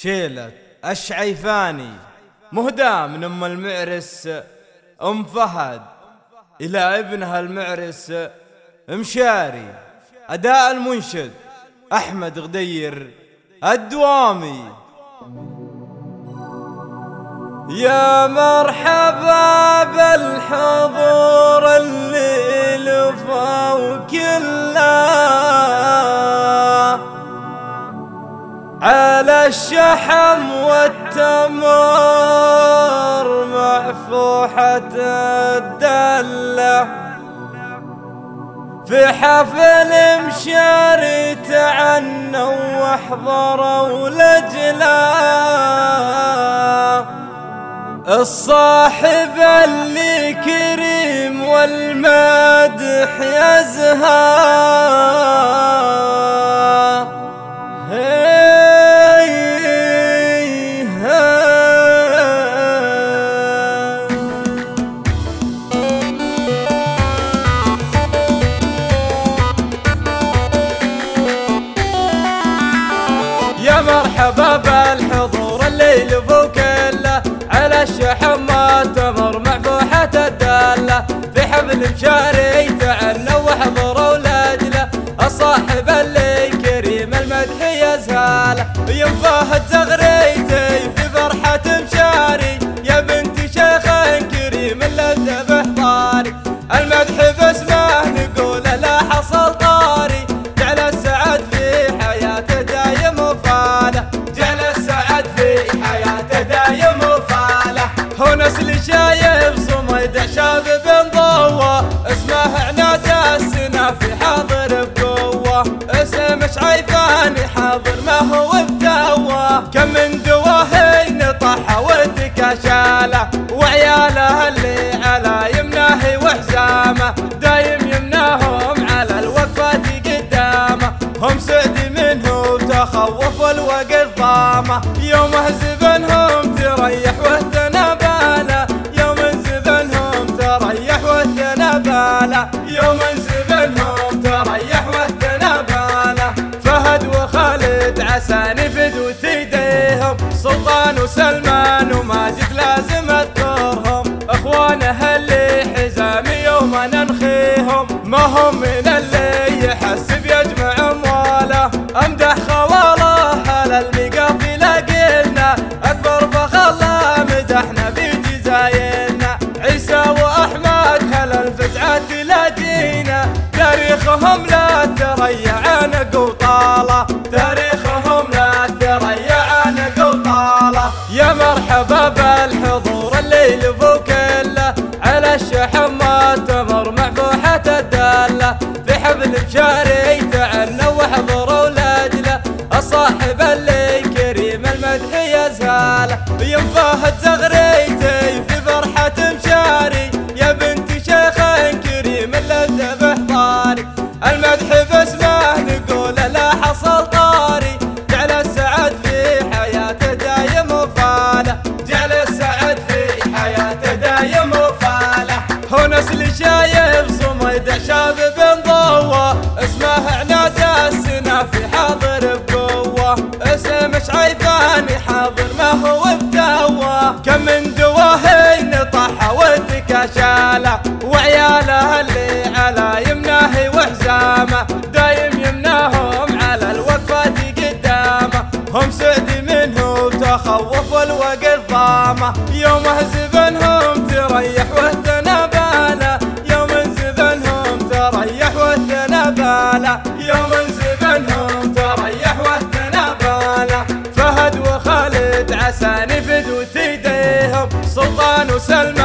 شيلة الشعيفاني مهداة من أم المعرس أم فهد إلى ابنها المعرس مشاري. أداء المنشد أحمد غدير الدوامي. يا مرحبا بالحضور اللي لفوا كله على الشحم والتمر معفوحة الدلة في حفل مشاري تعنوا واحضروا لجله الصاحب اللي كريم والمادح يزهى. يا مرحبا بالحضور اللي لفوا كله على الشحم والتمر معفوحة الدلة في حفل مشاري تعنوا واحضروا لجله الصاحب اللي كريم المدح يزهاله. يم فهد زغريتي في فرحة مشاري يا بنت شيخ كريم اللذة بحضاري المدح باسمه نقول لا حصل طاري جعل السعد في حياته دايم وفاله جعل السعد في حياته دايم وفاله. هو نسل شايب صميد شاب بن ضوى اسمه عناد السنة في حاضر بقوة اسم شعيفاني حاضر ما هو بتوه كم من دواهين طاحة وتكاشاله وعياله اللي على يمناه وحزامه دايم يمناهم على الوقفات قدامه هم سعد منه وتخوف والوقت ضامه يوم زبنهم تريح واهتنباله يوم زبنهم تريح واهتنباله يوم زبنهم تريح واهتنباله. فهد وخالد عساني فدوة ايديهم سلطان وسلمان وماجد لازم اذكرهم اخوانه اللي حزامي يوم ننخيهم ما هم من اللي يحسب يجمع امواله امدح خواله على المقافله قلنا اكبر فخله مدحنا بجزايلنا عيسى واحمد هل الفزعات لاقينا تاريخهم لا تريع عنق وطاله تاريخهم لا تريع عنق وطاله. يا مرحبا بالحضور اللي لفوا كله على الشحم والتمر معفوحة الدلة في حفل مشاري تعنوا واحضروا لجله الصاحب اللي كريم المدح يزهاله. يم فهد زغريتي في فرحة مشاري يا بنت شيخ كريم اللذة بحضاري المدح باسمه نقول لا حصل طاري جعل السعد في حياته دايم وفاله جعل السعد في حياته دايم وفاله. هو نسل شايب صميد شاب بن ضوى اسمه عناد السنة في حاضر بقوة اسم شعيفاني حاضر ما هو بتوه كم من دواهين طاحة وتكاشاله وعياله اللي على يمناه وحزامه دايم يمناهم على الوقفات قدامه هم سعد منه وتخوف والوقت ضامه يوم زبنهم تريح واهتنباله يوم زبنهم تريح واهتنباله يوم زبنهم تريح واهتنباله. فهد وخالد عساني فدوة ايديهم سلطان وسلمان